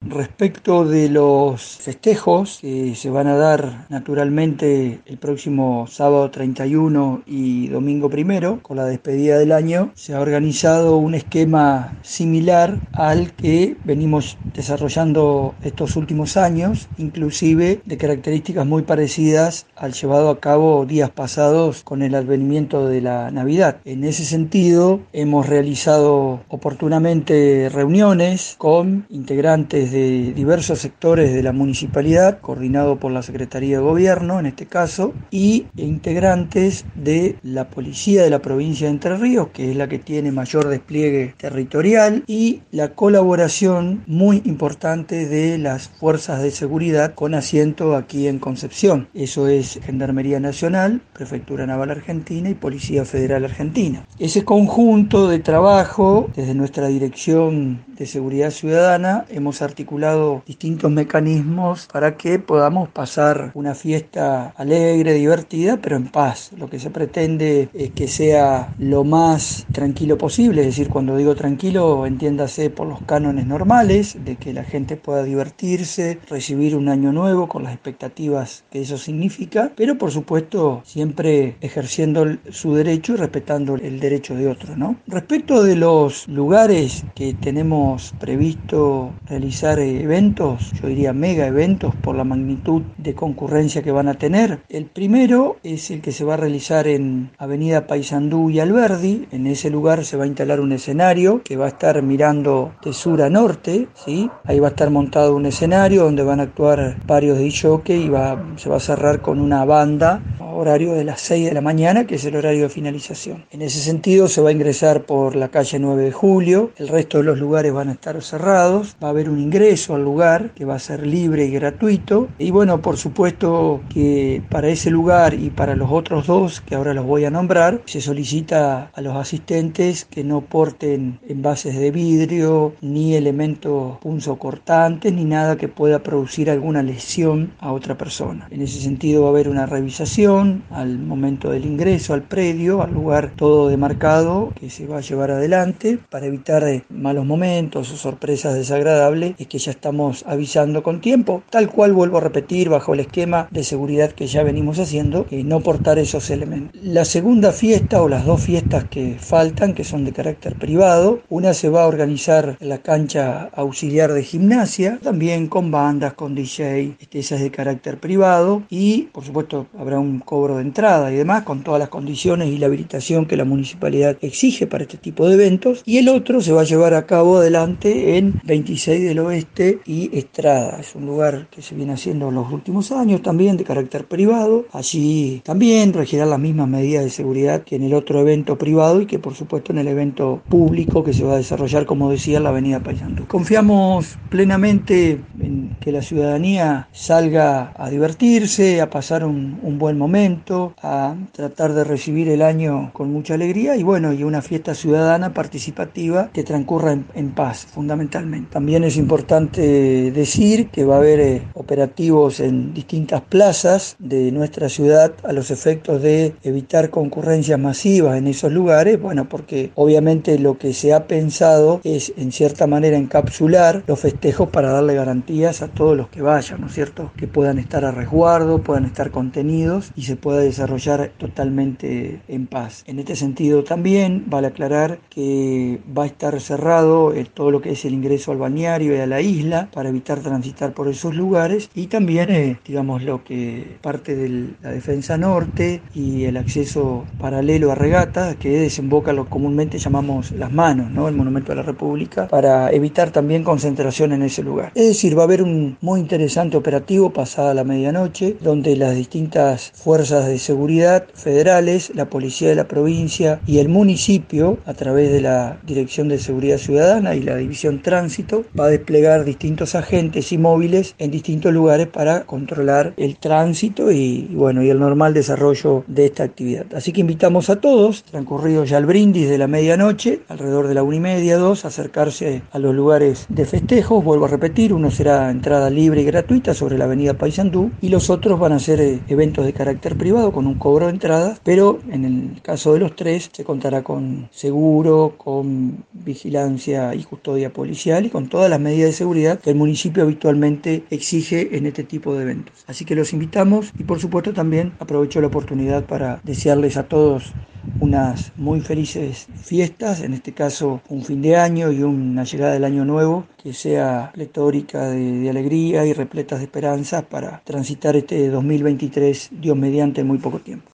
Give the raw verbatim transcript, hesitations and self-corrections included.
Respecto de los festejos que se van a dar naturalmente el próximo sábado treinta y uno y domingo primero, con la despedida del año, se ha organizado un esquema similar al que venimos desarrollando estos últimos años, inclusive de características muy parecidas al llevado a cabo días pasados con el advenimiento de la Navidad. En ese sentido, hemos realizado oportunamente reuniones con integrantes de diversos sectores de la municipalidad, coordinado por la Secretaría de Gobierno en este caso, y integrantes de la Policía de la provincia de Entre Ríos, que es la que tiene mayor despliegue territorial, y la colaboración muy importante de las fuerzas de seguridad con asiento aquí en Concepción. Eso es Gendarmería Nacional, Prefectura Naval Argentina y Policía Federal Argentina. Ese conjunto de trabajo, desde nuestra Dirección de Seguridad Ciudadana, hemos articulado distintos mecanismos para que podamos pasar una fiesta alegre, divertida, pero en paz. Lo que se pretende es que sea lo más tranquilo posible, es decir, cuando digo tranquilo, entiéndase por los cánones normales, de que la gente pueda divertirse, recibir un año nuevo con las expectativas que eso significa, pero por supuesto siempre ejerciendo su derecho y respetando el derecho de otro, ¿no? Respecto de los lugares que tenemos previsto realizar eventos, yo diría mega eventos por la magnitud de concurrencia que van a tener, el primero es el que se va a realizar en Avenida Paysandú y Alberdi. En ese lugar se va a instalar un escenario que va a estar mirando de sur a norte, ¿sí? Ahí va a estar montado un escenario donde van a actuar varios D J y va, se va a cerrar con una banda a horario de las seis de la mañana, que es el horario de finalización. En ese sentido se va a ingresar por la calle nueve de julio, el resto de los lugares van a estar cerrados, va a haber un ingreso al lugar que va a ser libre y gratuito, y bueno, por supuesto que para ese lugar y para los otros dos, que ahora los voy a nombrar, se solicita a los asistentes que no porten envases de vidrio, ni elementos punzocortantes, ni nada que pueda producir alguna lesión a otra persona. En ese sentido va a haber una revisación al momento del ingreso al predio, al lugar todo demarcado que se va a llevar adelante para evitar malos momentos o sorpresas desagradables. Es que ya estamos avisando con tiempo, tal cual vuelvo a repetir, bajo el esquema de seguridad que ya venimos haciendo, eh, no portar esos elementos. La segunda fiesta o las dos fiestas que faltan, que son de carácter privado, una se va a organizar en la cancha auxiliar de gimnasia, también con bandas, con D J, este, esa es de carácter privado, y por supuesto habrá un cobro de entrada y demás, con todas las condiciones y la habilitación que la municipalidad exige para este tipo de eventos. Y el otro se va a llevar a cabo adelante en veintiséis del Oeste y Estrada, es un lugar que se viene haciendo en los últimos años, también de carácter privado. Allí también regirán las mismas medidas de seguridad que en el otro evento privado y que por supuesto en el evento público que se va a desarrollar, como decía, en la avenida Paysandú. Confiamos plenamente en que la ciudadanía salga a divertirse, a pasar un, un buen momento, a tratar de recibir el año con mucha alegría y bueno, y una fiesta ciudadana participativa que transcurra en, en paz, fundamentalmente. También es importante decir que va a haber eh, operativos en distintas plazas de nuestra ciudad a los efectos de evitar concurrencias masivas en esos lugares, bueno, porque obviamente lo que se ha pensado es en cierta manera encapsular los festejos para darle garantías a todos los que vayan, ¿no es cierto? Que puedan estar a resguardo, puedan estar contenidos y se pueda desarrollar totalmente en paz. En este sentido también vale aclarar que va a estar cerrado el, todo lo que es el ingreso al balneario y a la isla para evitar transitar por esos lugares y también, eh, digamos, lo que parte de la defensa norte y el acceso paralelo a Regata, que desemboca lo comúnmente llamamos Las Manos, ¿no? El Monumento a la República, para evitar también concentración en ese lugar. Es decir, va a haber un muy interesante operativo pasada la medianoche, donde las distintas fuerzas de seguridad federales, la policía de la provincia y el municipio, a través de la Dirección de Seguridad Ciudadana y la División Tránsito, va a desplegar distintos agentes y móviles en distintos lugares para controlar el tránsito y, y bueno, y el normal desarrollo de esta actividad. Así que invitamos a todos, transcurrido ya el brindis de la medianoche, alrededor de la una y media, dos, a acercarse a los lugares de festejos. Vuelvo a repetir, uno será en entrada libre y gratuita sobre la avenida Paysandú, y los otros van a ser eh, eventos de carácter privado con un cobro de entradas, pero en el caso de los tres se contará con seguro, con vigilancia y custodia policial y con todas las medidas de seguridad que el municipio habitualmente exige en este tipo de eventos. Así que los invitamos y por supuesto también aprovecho la oportunidad para desearles a todos unas muy felices fiestas, en este caso un fin de año y una llegada del año nuevo que sea pletórica de, de alegría y repletas de esperanzas para transitar este dos mil veintitrés, Dios mediante, en muy poco tiempo.